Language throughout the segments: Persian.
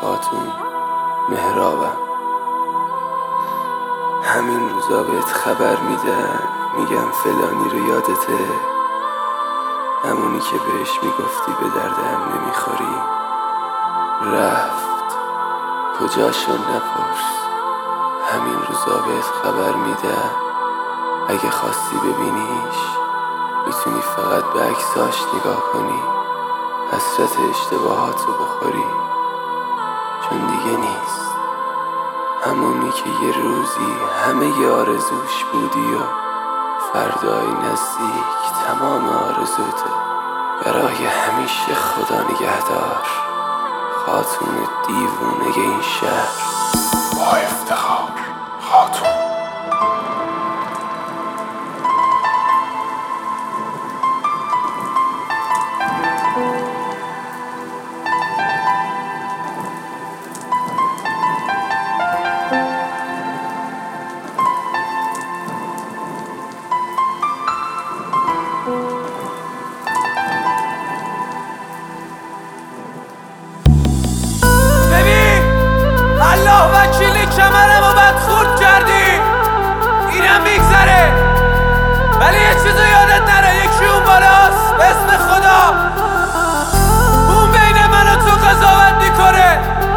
خاتون مهرابم. همین روزا بهت خبر میدن، میگم فلانی رو یادته، همونی که بهش میگفتی به دردم نمیخوری. رفت کجاشو نپرس، همین روزا بهت خبر میدم، اگه خواستی ببینیش میتونی فقط به عکساش نگاه کنی، حسرت اشتباهاتو بخوری، چون دیگه نیست همونی که یه روزی همه ی آرزوش بودی و فردای نزدیک تمام آرزوته. برای همیشه خدا نگهدار، خاتون دیوونه این شهر. با افتخار خاتون. وکیلی کمرمو بد خورد کردی، اینم میگذره، ولی یه چیزو یادت نره، یکی اون بالاست به اسم خدا، اون بین من و تو قضاوت میکنه.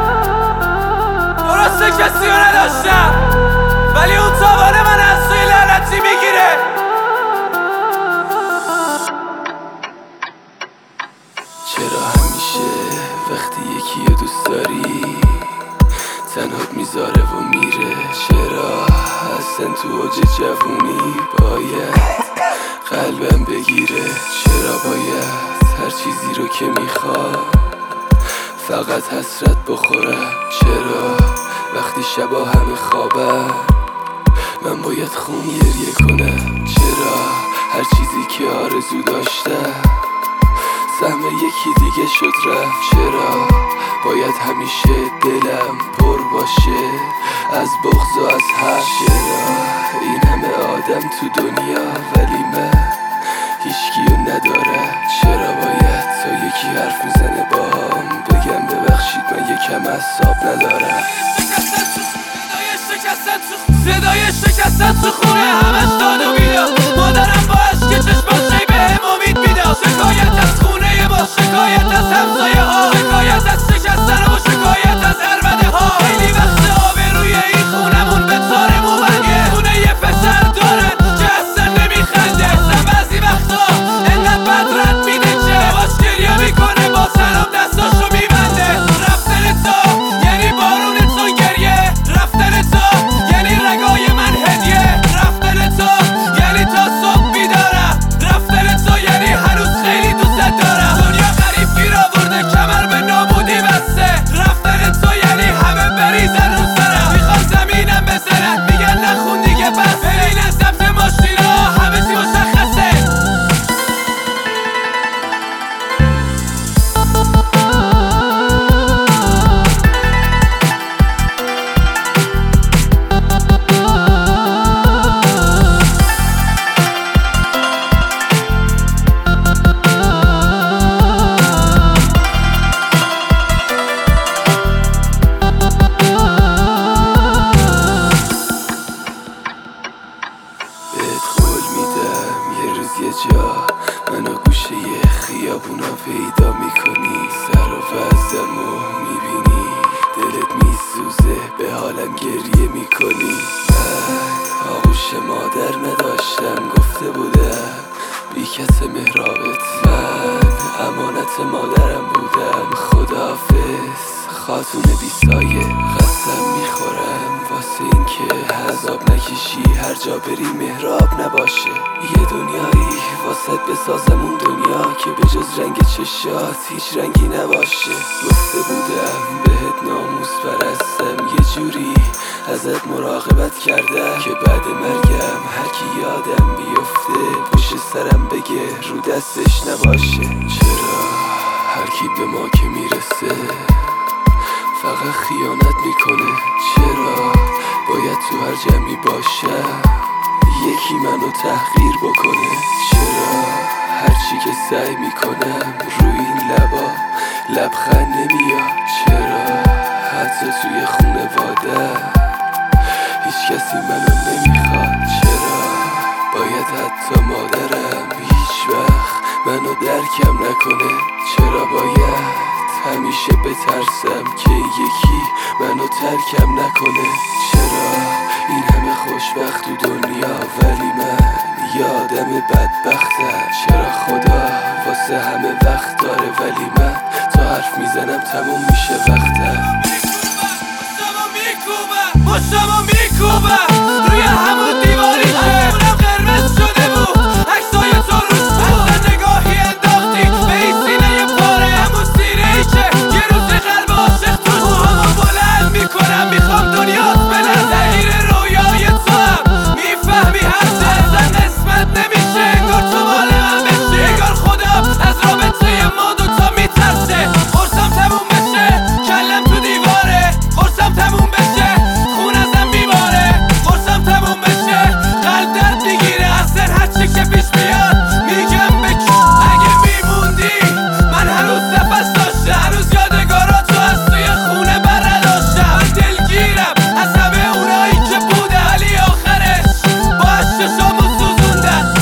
درسته کسی رو نداشتم، ولی اون تاوانه من از توی لعنتی میگیره. چرا همیشه وقتی یکی رو دوست داری تنهات میذاره و میره؟ چرا اصلا تو اوج جوونی باید قلبم بگیره؟ چرا باید هر چیزی رو که میخواد فقط حسرت بخورم؟ چرا وقتی شبا همه خوابم من باید خون گریه کنم؟ چرا هر چیزی که آرزو داشتم سهم یکی دیگه شد رفت؟ چرا باید همیشه دلم پر باشه از بغض و از حق؟ چرا این همه آدم تو دنیا ولی من هیچکیو ندارم؟ چرا باید تا یکی حرف میزنه باهم بگم ببخشید من یکم اعصاب ندارم؟ صدای شکستن تو خونه همش داد و بیداد، مادرم با عشق چشماش بهم امید میداد. شکایت از خونه ما، شکایت از همسایه ها، شکایت از شکستن و شکایت از عربده ها. خیلی وقت آبروی این خونمون به تار مومنیه، خونه یه پسر دارن که اصلا نمیخنده، اصلا بعضی وقتا انقدر بد رد میده که باش گریه میکنه با سلام دستاشو میبنده. رفتن تو یعنی بارون تو گریه، رفتن تو یعنی رگای من هدیه، رفتن تو یعنی تا صبح بیدارم، رفتن تو یعنی هنوز خیلی دوست دارم. دنیا غریب گیر آورده کمر به نابودی بسته، رفتن تو یعنی همه بریزن رو سرم، میخوان زمینم بزنن میگن نخون دیگه بس، بین از ضبط ماشینا همه چی مشخصه. یه جا منو گوشه یه خیابونا پیدا میکنی، سر و وزمو میبینی دلت میسوزه به حالم گریه میکنی. من آغوش مادر نداشتم گفته بودم بی کس مهرابت، من امانت مادرم بودم. خداحافظ خاتون بی سایه، قسم میخورم واسه این که عذاب نکشی هر جا بری مهراب نباشه. یه دنیایی واسه بسازم اون دنیا که به جز رنگ چشات هیچ رنگی نباشه. گفته بودم بهت ناموس پرستم، یه جوری ازت مراقبت کردم که بعد مرگم هر کی یادم بیفته پشت سرم بگه رو دستش نباشه. چرا هر کی به ما که میرسه فقط خیانت میکنه؟ چرا باید تو هر جمعی باشم یکی منو تحقیر بکنه؟ چرا هرچی که سعی میکنم روی این لبا لبخند نمیاد؟ چرا حتی توی خونواده هیچ کسی منو نمیخواد. چرا باید حتی مادرم هیچ وقت منو درکم نکنه؟ چرا باید همیشه بترسم که یکی منو ترکم نکنه؟ چرا این همه خوشبخت تو دنیا ولی من یادم بدبختم؟ چرا خدا واسه همه وقت داره ولی من تا حرف میزنم تموم میشه وقتم؟ مشتمو میکوبم روی همون دیواری که اونم قرمز شده بود، عکسای تو روش بود. اصلا نگاهی انداختی به این سینه پاره، همون سینه ای که یه روز قلب عاشق توش. موهامو بلند میکنم میخوام دنیات بلند، تغییر رویای تو هم میفهمی هرچه اصلا قسمت نمیشه انگار تو مال من بشی. انگار خودم از رابطه ما دوتا میترسه. قرصم تموم بشه کلم تو دیواره، قرصم تموم بشه خون ازم میباره، قرصم تموم بشه قلب درد میگیره. اصلا هرچی که پیش میاد میگم بکن. اگه میموندی من هنوز نفس داشتم، هنوز یادگاراتو از توی خونه برنداشتم. من دلگیرم از همه اونایی که بوده ولی آخرش با عشقشامو سوزوندن.